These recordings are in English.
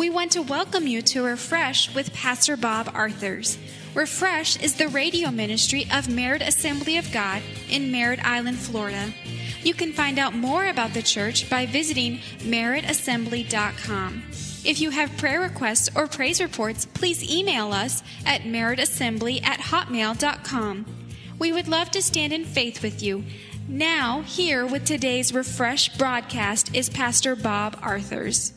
We want to welcome you to Refresh with Pastor Bob Arthurs. Refresh is the radio ministry of Merritt Assembly of God in Merritt Island, Florida. You can find out more about the church by visiting merrittassembly.com. If you have prayer requests or praise reports, please email us at merrittassembly@hotmail.com. We would love to stand in faith with you. Now, here with today's Refresh broadcast is Pastor Bob Arthurs.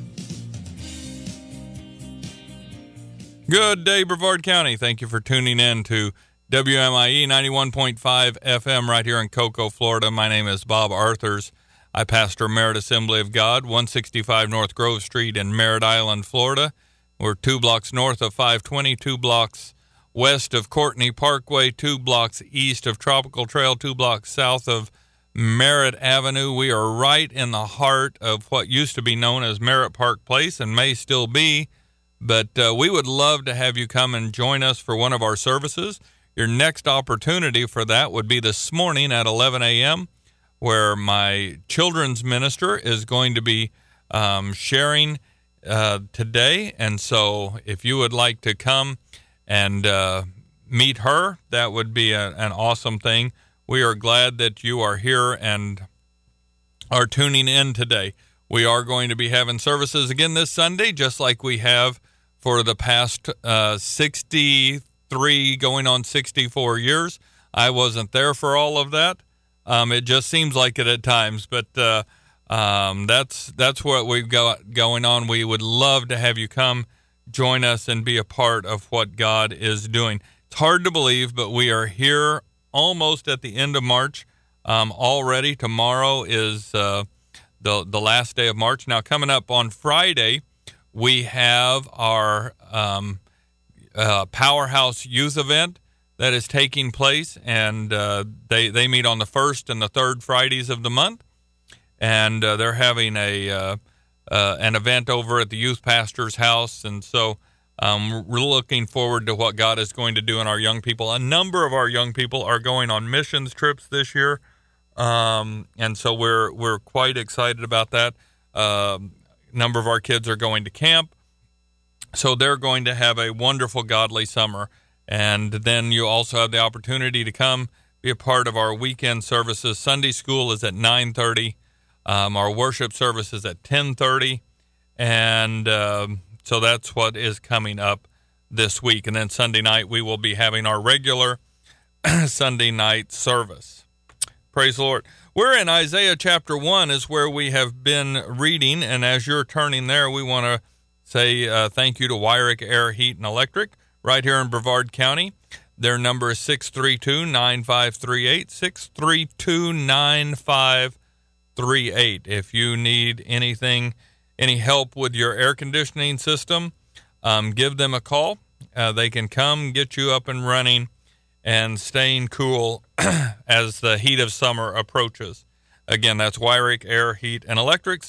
Good day, Brevard County. Thank you for tuning in to WMIE 91.5 FM right here in Cocoa, Florida. My name is Bob Arthurs. I pastor Merritt Assembly of God, 165 North Grove Street in Merritt Island, Florida. We're 2 blocks north of 520, 2 blocks west of Courtney Parkway, 2 blocks east of Tropical Trail, 2 blocks south of Merritt Avenue. We are right in the heart of what used to be known as Merritt Park Place and may still be. But we would love to have you come and join us for one of our services. Your next opportunity for that would be this morning at 11 a.m., where my children's minister is going to be sharing today. And so if you would like to come and meet her, that would be an awesome thing. We are glad that you are here and are tuning in today. We are going to be having services again this Sunday, just like we have for the past 63 going on 64 years. I wasn't there for all of that. It just seems like it at times, but that's what we've got going on. We would love to have you come join us and be a part of what God is doing. It's hard to believe, but we are here almost at the end of March already. Tomorrow is the last day of March. Now, coming up on Friday, we have our Powerhouse Youth event that is taking place, and they meet on the first and the third Fridays of the month, and they're having an event over at the youth pastor's house, and so we're looking forward to what God is going to do in our young people. A number of our young people are going on missions trips this year, and so we're quite excited about that. Number of our kids are going to camp, so they're going to have a wonderful, godly summer. And then you also have the opportunity to come be a part of our weekend services. Sunday school is at 9:30. Our worship service is at 10:30. And so that's what is coming up this week. And then Sunday night, we will be having our regular Sunday night service. Praise the Lord. We're in Isaiah chapter 1 is where we have been reading. And as you're turning there, we want to say thank you to Wyrick Air, Heat, and Electric right here in Brevard County. Their number is 632-9538, 632-9538. If you need anything, any help with your air conditioning system, give them a call. They can come get you up and running and staying cool as the heat of summer approaches. Again, that's Wyrick Air, Heat, and Electric,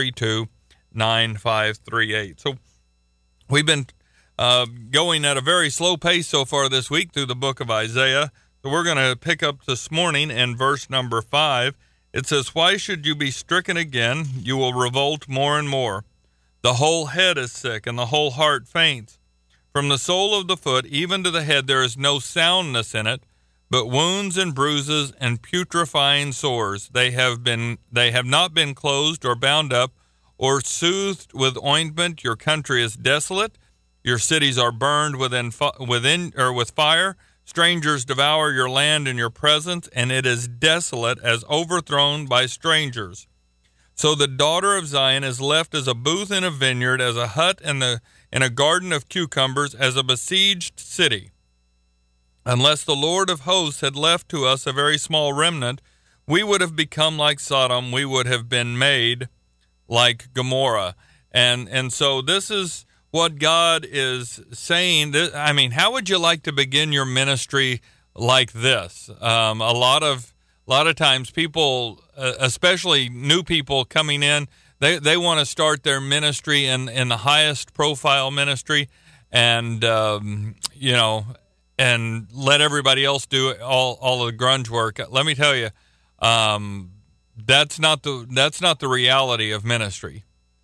632-9538. So we've been going at a very slow pace so far this week through the book of Isaiah. So we're going to pick up this morning in verse number 5. It says, "Why should you be stricken again? You will revolt more and more. The whole head is sick, and the whole heart faints. From the sole of the foot even to the head there is no soundness in it, but wounds and bruises and putrefying sores. They have not been closed or bound up or soothed with ointment. Your country is desolate. Your cities are burned with fire. Strangers devour your land in your presence, and it is desolate as overthrown by strangers. So the daughter of Zion is left as a booth in a vineyard, as a hut in a garden of cucumbers, as a besieged city. Unless the Lord of hosts had left to us a very small remnant, we would have become like Sodom. We would have been made like Gomorrah." And so this is what God is saying. I mean, how would you like to begin your ministry like this? A lot of times people, especially new people coming in, they want to start their ministry in the highest profile ministry, and and let everybody else do all of the grunge work. Let me tell you, that's not the reality of ministry.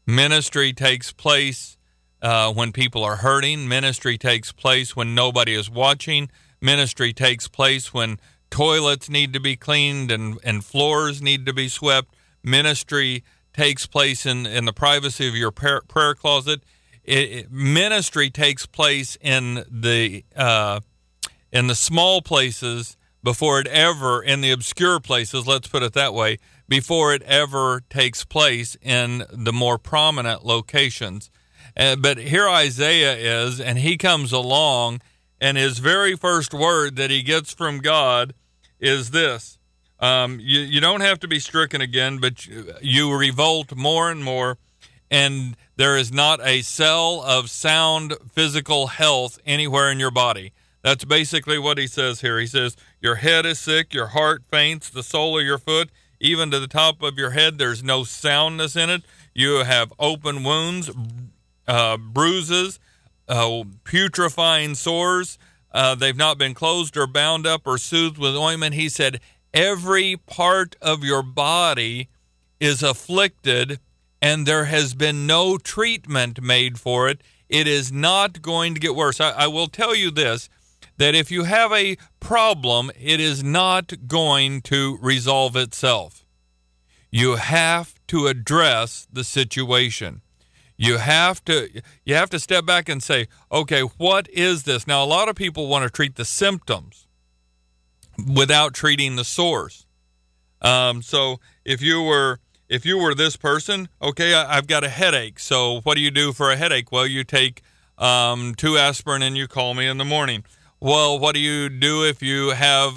Ministry takes place when people are hurting. Ministry takes place when nobody is watching. Ministry takes place when toilets need to be cleaned and floors need to be swept. Ministry takes place in the privacy of your prayer closet. Ministry takes place in the small places before it ever, in the obscure places, let's put it that way, before it ever takes place in the more prominent locations. But here Isaiah is, and he comes along, and his very first word that he gets from God is this. You don't have to be stricken again, but you revolt more and more, and there is not a cell of sound physical health anywhere in your body. That's basically what he says here. He says, your head is sick, your heart faints, the sole of your foot, even to the top of your head, there's no soundness in it. You have open wounds, bruises, putrefying sores. They've not been closed or bound up or soothed with ointment. He said, every part of your body is afflicted, and there has been no treatment made for it. It is not going to get worse. I will tell you this, that if you have a problem, it is not going to resolve itself. You have to address the situation. You have to step back and say, okay, what is this? Now, a lot of people want to treat the symptoms without treating the source. So if you were this person, okay, I've got a headache. So what do you do for a headache? Well, you take 2 aspirin and you call me in the morning. Well, what do you do if you have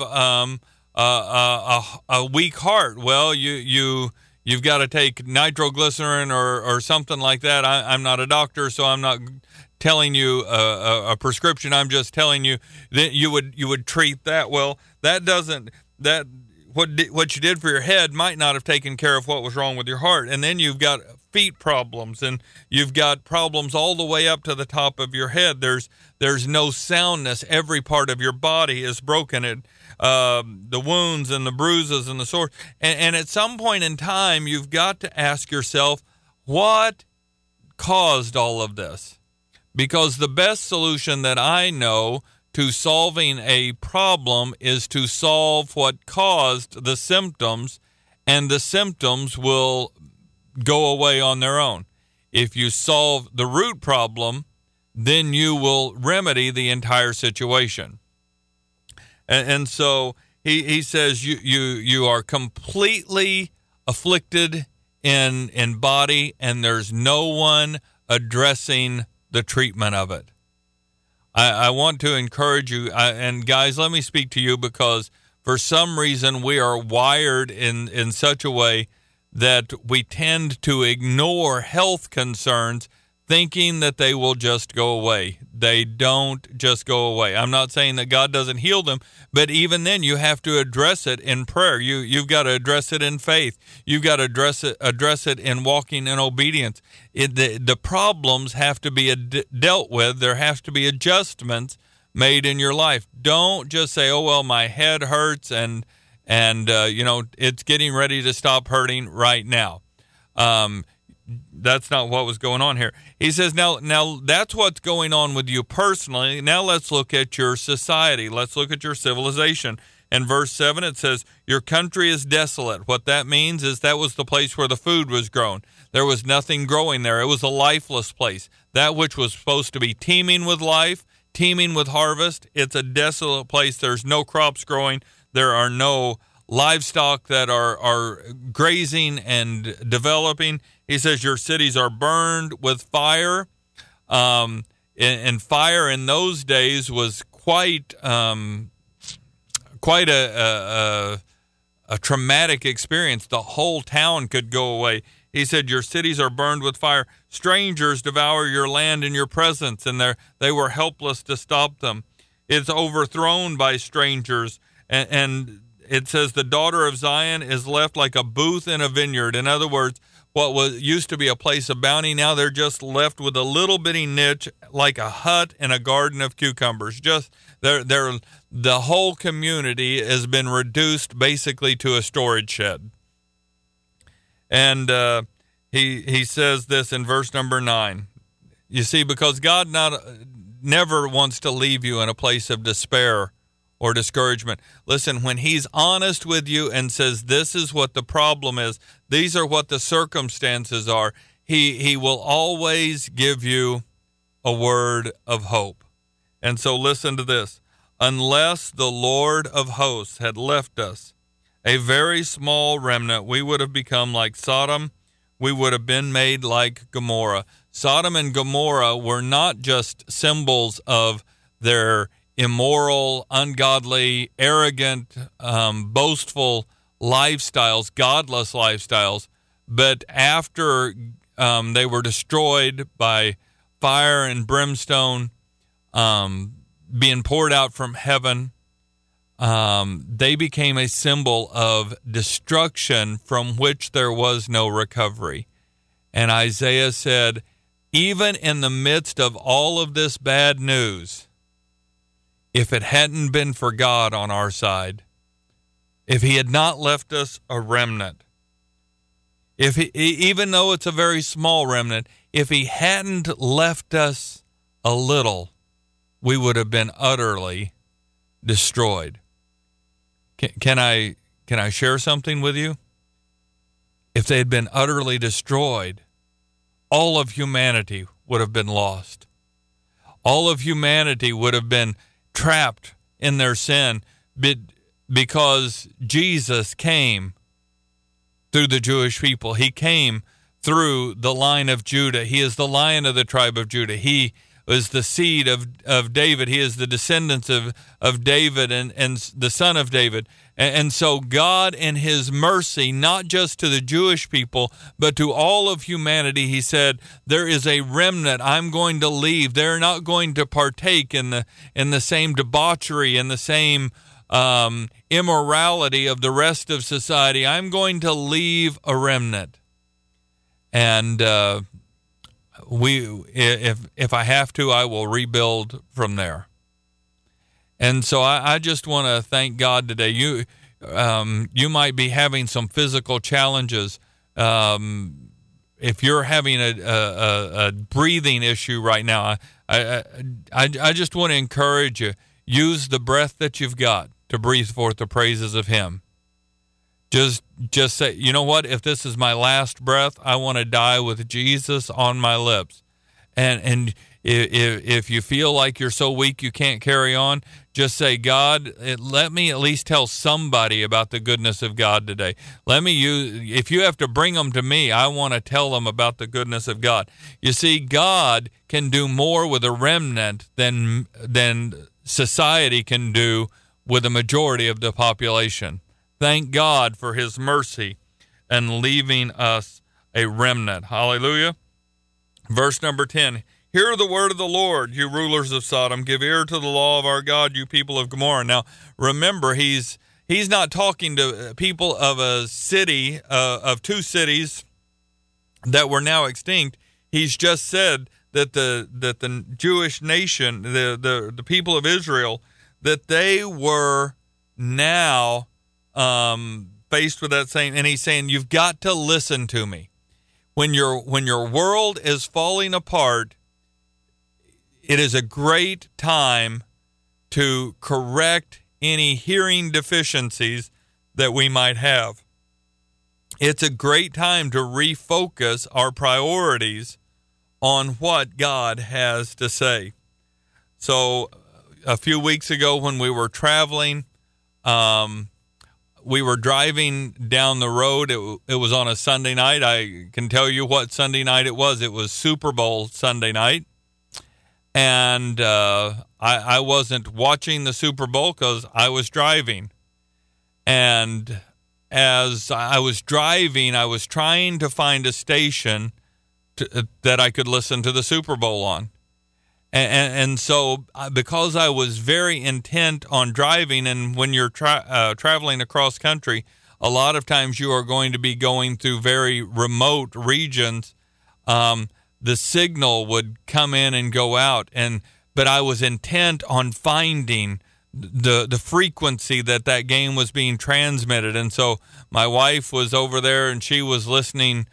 a weak heart? Well, you've got to take nitroglycerin or something like that. I'm not a doctor, so I'm not telling you a prescription. I'm just telling you that you would treat that. Well, what you did for your head might not have taken care of what was wrong with your heart. And then you've got feet problems, and you've got problems all the way up to the top of your head. There's no soundness. Every part of your body is broken. The wounds and the bruises and the sores. And at some point in time, you've got to ask yourself, what caused all of this? Because the best solution that I know to solving a problem is to solve what caused the symptoms, and the symptoms will go away on their own. If you solve the root problem, then you will remedy the entire situation. And so he says you are completely afflicted in body, and there's no one addressing the treatment of it. I want to encourage you, and guys, let me speak to you, because for some reason we are wired in such a way that we tend to ignore health concerns, thinking that they will just go away. They don't just go away. I'm not saying that God doesn't heal them, but even then you have to address it in prayer. You've got to address it in faith. You've got to address it in walking in obedience. The problems have to be dealt with. There has to be adjustments made in your life. Don't just say, oh, well, my head hurts and it's getting ready to stop hurting right now. That's not what was going on here. He says, now that's what's going on with you personally. Now let's look at your society. Let's look at your civilization. In verse 7, it says, your country is desolate. What that means is that was the place where the food was grown. There was nothing growing there. It was a lifeless place. That which was supposed to be teeming with life, teeming with harvest, it's a desolate place. There's no crops growing. There are no livestock that are grazing and developing. He says your cities are burned with fire. And fire in those days was quite a traumatic experience. The whole town could go away. He said your cities are burned with fire. Strangers devour your land in your presence, and they were helpless to stop them. It's overthrown by strangers, and it says the daughter of Zion is left like a booth in a vineyard. In other words, what used to be a place of bounty, now they're just left with a little bitty niche like a hut in a garden of cucumbers. Just the whole community has been reduced basically to a storage shed. And he says this in verse number 9. You see, because God never wants to leave you in a place of despair or discouragement. Listen, when he's honest with you and says, this is what the problem is, these are what the circumstances are, he will always give you a word of hope. And so listen to this. Unless the Lord of hosts had left us a very small remnant, we would have become like Sodom. We would have been made like Gomorrah. Sodom and Gomorrah were not just symbols of their immoral, ungodly, arrogant, boastful lifestyles, godless lifestyles, but after they were destroyed by fire and brimstone being poured out from heaven, they became a symbol of destruction from which there was no recovery. And Isaiah said, even in the midst of all of this bad news, if it hadn't been for God on our side, if he had not left us a remnant, if he, even though it's a very small remnant, if he hadn't left us a little, we would have been utterly destroyed. Can I share something with you? If they had been utterly destroyed, all of humanity would have been lost. All of humanity would have been trapped in their sin because Jesus came through the Jewish people. He came through the line of Judah. He is the Lion of the tribe of Judah. He was the seed of David. He is the descendants of David and the son of David. And so God, in his mercy, not just to the Jewish people, but to all of humanity, he said, there is a remnant I'm going to leave. They're not going to partake in the same debauchery and the same immorality of the rest of society. I'm going to leave a remnant. And if I have to, I will rebuild from there. And so I just want to thank God today. You might be having some physical challenges. If you're having a breathing issue right now, I just want to encourage you. Use the breath that you've got to breathe forth the praises of him. Just say, you know what? If this is my last breath, I want to die with Jesus on my lips. And if you feel like you're so weak you can't carry on, just say, God, let me at least tell somebody about the goodness of God today. If you have to bring them to me, I want to tell them about the goodness of God. You see, God can do more with a remnant than society can do with a majority of the population. Thank God for his mercy and leaving us a remnant. Hallelujah. Verse number 10. Hear the word of the Lord, you rulers of Sodom. Give ear to the law of our God, you people of Gomorrah. Now, remember, he's not talking to people of a city, of two cities that were now extinct. He's just said that the Jewish nation, the people of Israel, that they were now faced with that same, and he's saying, you've got to listen to me. When your world is falling apart, it is a great time to correct any hearing deficiencies that we might have. It's a great time to refocus our priorities on what God has to say. So a few weeks ago when we were traveling, we were driving down the road. It was on a Sunday night. I can tell you what Sunday night it was. It was Super Bowl Sunday night. And I wasn't watching the Super Bowl because I was driving. And as I was driving, I was trying to find a station that I could listen to the Super Bowl on. And so because I was very intent on driving, and when you're traveling across country, a lot of times you are going to be going through very remote regions, the signal would come in and go out, but I was intent on finding the frequency that game was being transmitted. And so my wife was over there and she was listening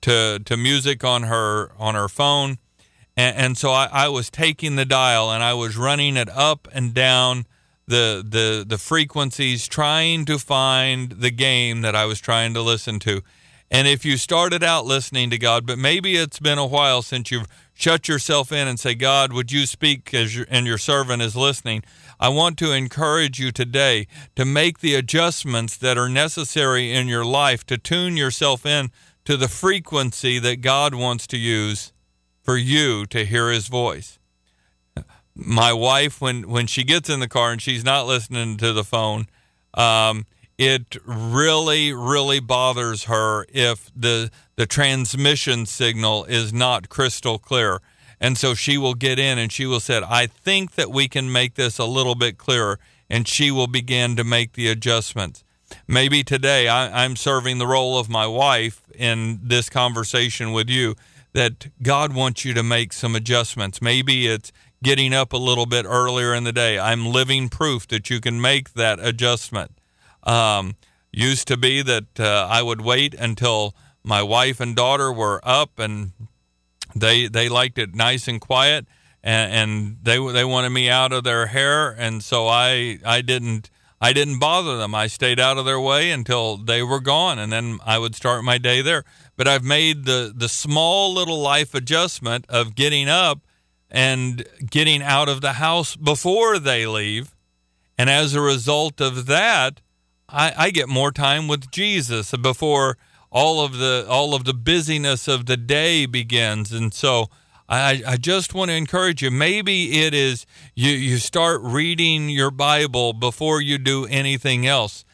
to music on her phone. And so I was taking the dial and I was running it up and down the frequencies, trying to find the game that I was trying to listen to. And if you started out listening to God, but maybe it's been a while since you've shut yourself in and say, God, would you speak and your servant is listening? I want to encourage you today to make the adjustments that are necessary in your life to tune yourself in to the frequency that God wants to use for you to hear his voice. My wife, when she gets in the car and she's not listening to the phone, it really, really bothers her if the transmission signal is not crystal clear. And so she will get in and she will say, I think that we can make this a little bit clearer, and she will begin to make the adjustments. Maybe today I'm serving the role of my wife in this conversation with you, that God wants you to make some adjustments. Maybe it's getting up a little bit earlier in the day. I'm living proof that you can make that adjustment. Used to be that I would wait until my wife and daughter were up, and they liked it nice and quiet, and they wanted me out of their hair, and so I didn't bother them. I stayed out of their way until they were gone, and then I would start my day there. But I've made the small little life adjustment of getting up and getting out of the house before they leave, and as a result of that, I get more time with Jesus before all of the busyness of the day begins. And so I just want to encourage you. Maybe it is you start reading your Bible before you do anything else.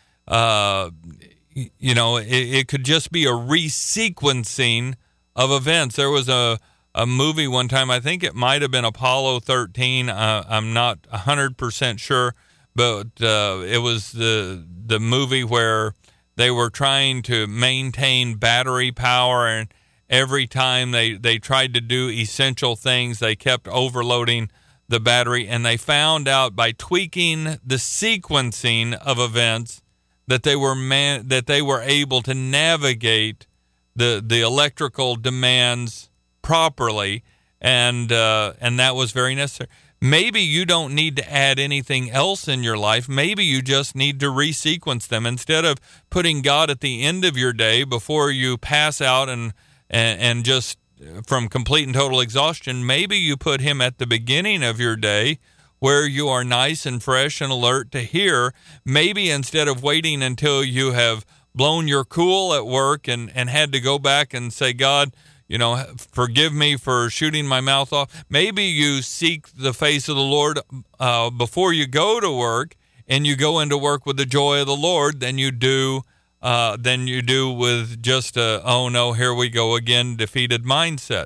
It could just be a resequencing of events. There was a movie one time, I think it might have been Apollo 13. I'm not 100% sure, but it was the movie where they were trying to maintain battery power, and every time they tried to do essential things, they kept overloading the battery, and they found out by tweaking the sequencing of events that they were able to navigate the electrical demands properly, and that was very necessary. Maybe you don't need to add anything else in your life. Maybe you just need to resequence them. Instead of putting God at the end of your day before you pass out and just from complete and total exhaustion, maybe you put him at the beginning of your day where you are nice and fresh and alert to hear. Maybe instead of waiting until you have blown your cool at work and had to go back and say, God, forgive me for shooting my mouth off. Maybe you seek the face of the Lord before you go to work, and you go into work with the joy of the Lord than you do with just oh no, here we go again, defeated mindset.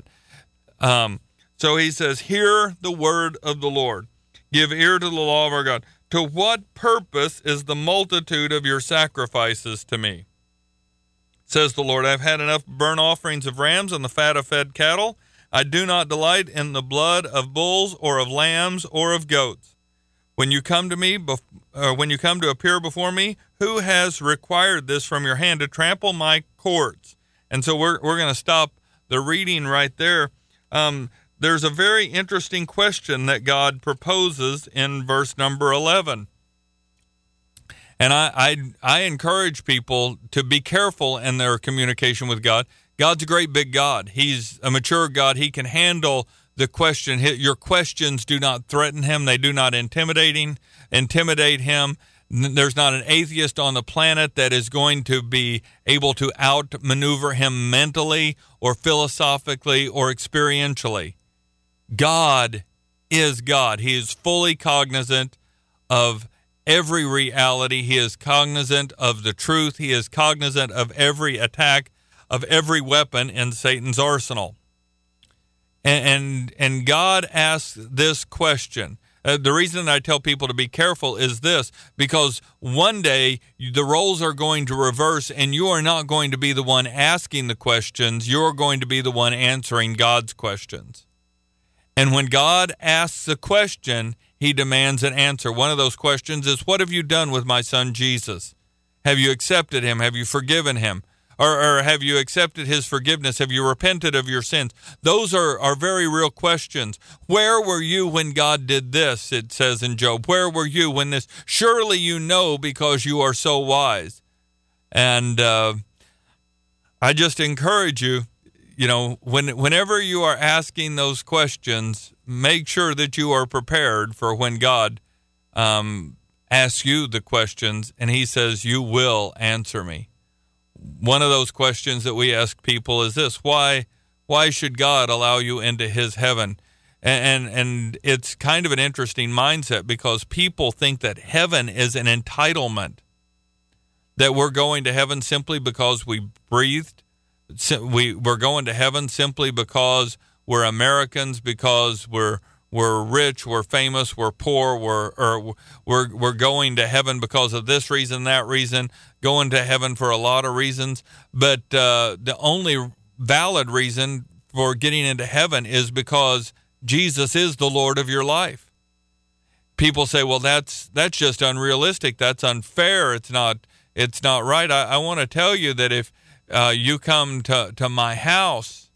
So he says, hear the word of the Lord. Give ear to the law of our God. To what purpose is the multitude of your sacrifices to me? Says the Lord, I've had enough burnt offerings of rams and the fat of fed cattle. I do not delight in the blood of bulls or of lambs or of goats. When you come to me, when you come to appear before me, who has required this from your hand to trample my courts? And so we're going to stop the reading right there. There's a very interesting question that God proposes in verse number 11. And I encourage people to be careful in their communication with God. God's a great big God. He's a mature God. He can handle the question. Your questions do not threaten him. They do not intimidate him. There's not an atheist on the planet that is going to be able to outmaneuver him mentally or philosophically or experientially. God is God. He is fully cognizant of every reality. He is cognizant of the truth. He is cognizant of every attack, of every weapon in Satan's arsenal. And God asks this question. The reason I tell people to be careful is this, because one day the roles are going to reverse, and you are not going to be the one asking the questions. You're going to be the one answering God's questions. And when God asks a question, he demands an answer. One of those questions is, what have you done with my son Jesus? Have you accepted him? Have you forgiven him? Or have you accepted his forgiveness? Have you repented of your sins? Those are very real questions. Where were you when God did this? It says in Job. Where were you when this? Surely you know because you are so wise. And I just encourage you, whenever you are asking those questions, make sure that you are prepared for when God asks you the questions and he says, you will answer me. One of those questions that we ask people is this: why should God allow you into his heaven? And it's kind of an interesting mindset, because people think that heaven is an entitlement, that we're going to heaven simply because we breathed. We're going to heaven simply because we're Americans, because we're rich, we're famous, we're poor, we're going to heaven because of this reason, that reason, going to heaven for a lot of reasons. But the only valid reason for getting into heaven is because Jesus is the Lord of your life. People say, well, that's just unrealistic. That's unfair. It's not right. I want to tell you that if you come to my house,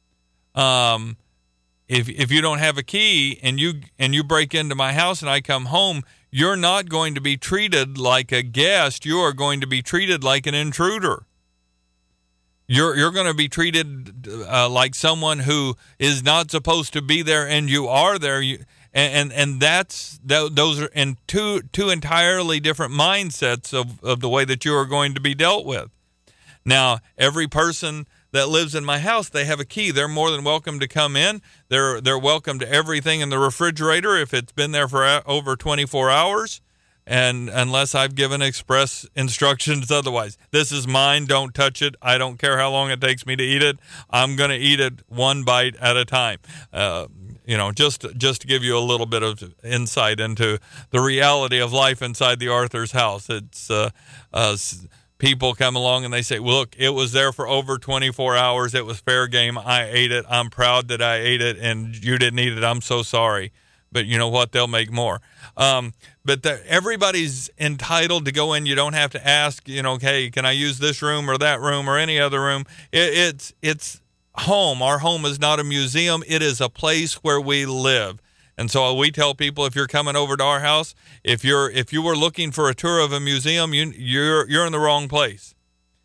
if you don't have a key and you break into my house and I come home, you're not going to be treated like a guest. You are going to be treated like an intruder. You're going to be treated like someone who is not supposed to be there, and you are there. Those are in two entirely different mindsets of the way that you are going to be dealt with. Now, every person that lives in my house, they have a key. They're more than welcome to come in. They're welcome to everything in the refrigerator if it's been there for over 24 hours, and unless I've given express instructions otherwise. This is mine. Don't touch it. I don't care how long it takes me to eat it. I'm going to eat it one bite at a time. Just to give you a little bit of insight into the reality of life inside the Arthur's house. It's people come along and they say, look, it was there for over 24 hours. It was fair game. I ate it. I'm proud that I ate it, and you didn't eat it. I'm so sorry. But you know what? They'll make more. But everybody's entitled to go in. You don't have to ask, hey, can I use this room or that room or any other room? It's home. Our home is not a museum. It is a place where we live. And so we tell people, if you're coming over to our house, if you were looking for a tour of a museum, you're in the wrong place.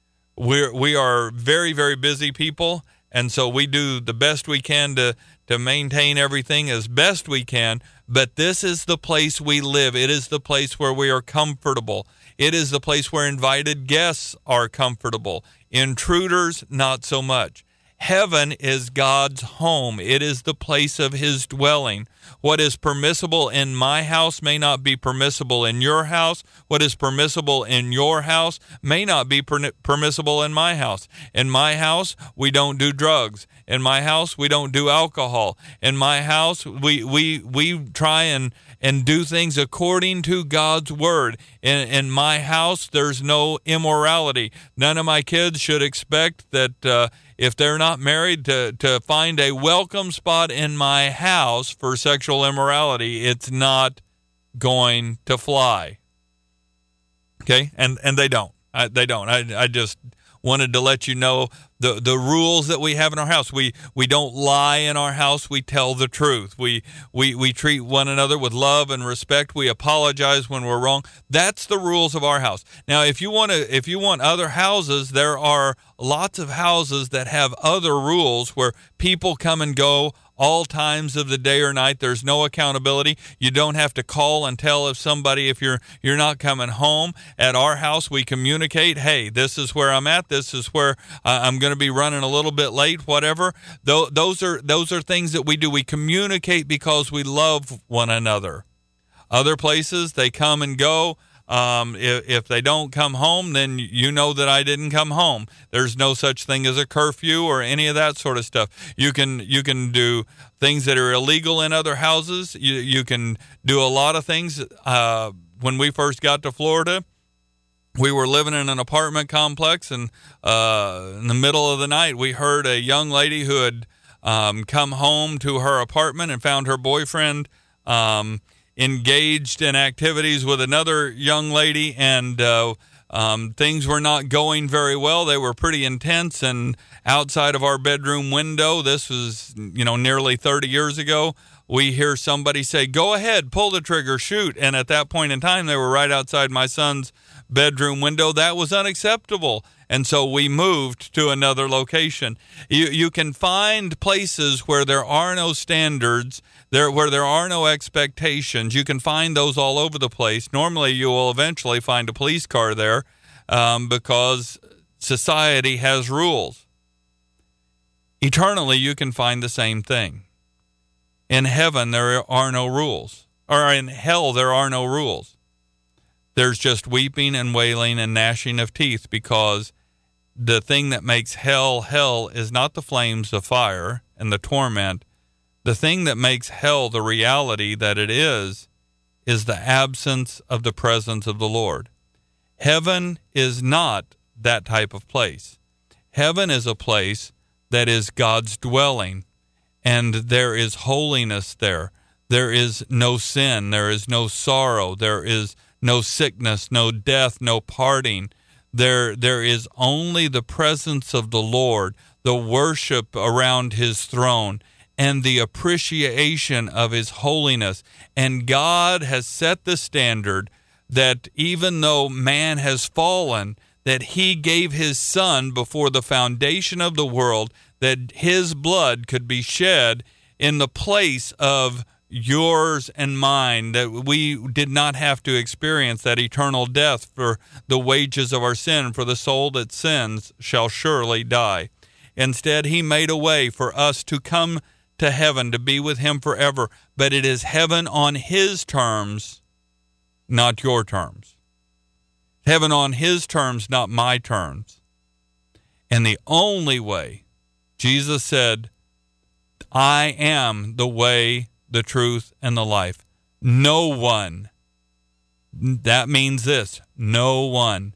We are very, very busy people, and so we do the best we can to maintain everything as best we can. But this is the place we live. It is the place where we are comfortable. It is the place where invited guests are comfortable. Intruders, not so much. Heaven is God's home. It is the place of his dwelling. What is permissible in my house may not be permissible in your house. What is permissible in your house may not be permissible in my house. In my house, we don't do drugs. In my house, we don't do alcohol. In my house, we try and do things according to God's word. In my house, there's no immorality. None of my kids should expect that if they're not married, to find a welcome spot in my house for sexual immorality. It's not going to fly. Okay? And they don't. They don't. I just wanted to let you know the rules that we have in our house. We don't lie in our house. We tell the truth. We treat one another with love and respect. We apologize when we're wrong. That's the rules of our house. Now, if you want other houses, there are lots of houses that have other rules where people come and go all times of the day or night. There's no accountability. You don't have to call and tell if you're not coming home. At our house, we communicate, hey, this is where I'm at. This is where I'm going to be running a little bit late, whatever. Those are things that we do. We communicate because we love one another. Other places, they come and go. If they don't come home, then you know that I didn't come home. There's no such thing as a curfew or any of that sort of stuff. You can do things that are illegal in other houses. You can do a lot of things. When we first got to Florida, we were living in an apartment complex, and in the middle of the night, we heard a young lady who had come home to her apartment and found her boyfriend engaged in activities with another young lady, and Things were not going very well. They were pretty intense, and outside of our bedroom window, this was, nearly 30 years ago, we hear somebody say, "Go ahead, pull the trigger, shoot." And at that point in time, they were right outside my son's bedroom window. That was unacceptable. And so we moved to another location. You can find places where there are no standards, where there are no expectations. You can find those all over the place. Normally, you will eventually find a police car there because society has rules. Eternally, you can find the same thing. In heaven, there are no rules. Or in hell, there are no rules. There's just weeping and wailing and gnashing of teeth, because the thing that makes hell hell is not the flames of fire and the torment. The thing that makes hell the reality that it is the absence of the presence of the Lord. Heaven is not that type of place. Heaven is a place that is God's dwelling, and there is holiness there. There is no sin. There is no sorrow. There is no sickness, no death, no parting. There is only the presence of the Lord, the worship around his throne, and the appreciation of his holiness. And God has set the standard that even though man has fallen, that he gave his son before the foundation of the world, that his blood could be shed in the place of yours and mine, that we did not have to experience that eternal death for the wages of our sin, for the soul that sins shall surely die. Instead, he made a way for us to come to heaven, to be with him forever, but it is heaven on his terms, not your terms. Heaven on his terms, not my terms. And the only way, Jesus said, "I am the way, the truth, and the life." No one. That means this: no one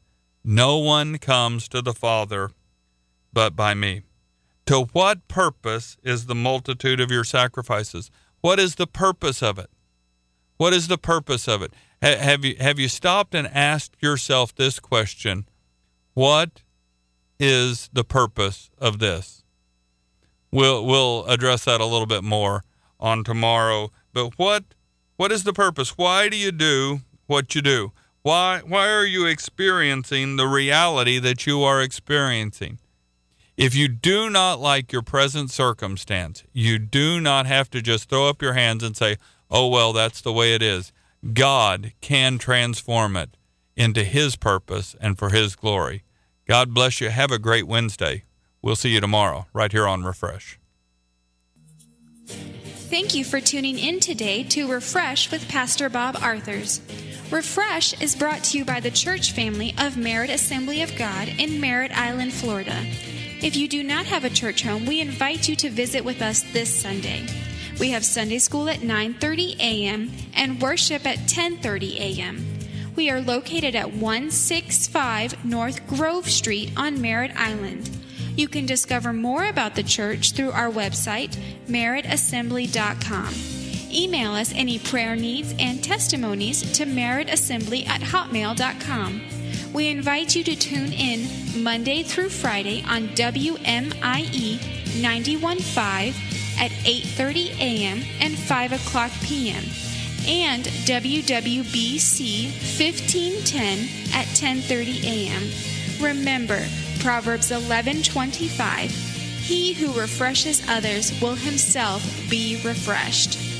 comes to the Father but by me. To what purpose is the multitude of your sacrifices? What is the purpose of it? What is the purpose of it? Have you stopped and asked yourself this question? What is the purpose of this? We'll address that a little bit more on tomorrow. But what is the purpose? Why do you do what you do? Why are you experiencing the reality that you are experiencing? If you do not like your present circumstance, you do not have to just throw up your hands and say, "Oh, well, that's the way it is." God can transform it into his purpose and for his glory. God bless you. Have a great Wednesday. We'll see you tomorrow right here on Refresh. Thank you for tuning in today to Refresh with Pastor Bob Arthurs. Refresh is brought to you by the church family of Merritt Assembly of God in Merritt Island, Florida. If you do not have a church home, we invite you to visit with us this Sunday. We have Sunday school at 9:30 a.m. and worship at 10:30 a.m. We are located at 165 North Grove Street on Merritt Island. You can discover more about the church through our website, merrittassembly.com. Email us any prayer needs and testimonies to merrittassembly@hotmail.com. We invite you to tune in Monday through Friday on WMIE 91.5 at 8:30 a.m. and 5 o'clock p.m. and WWBC 1510 at 10:30 a.m. Remember, Proverbs 11:25, "He who refreshes others will himself be refreshed."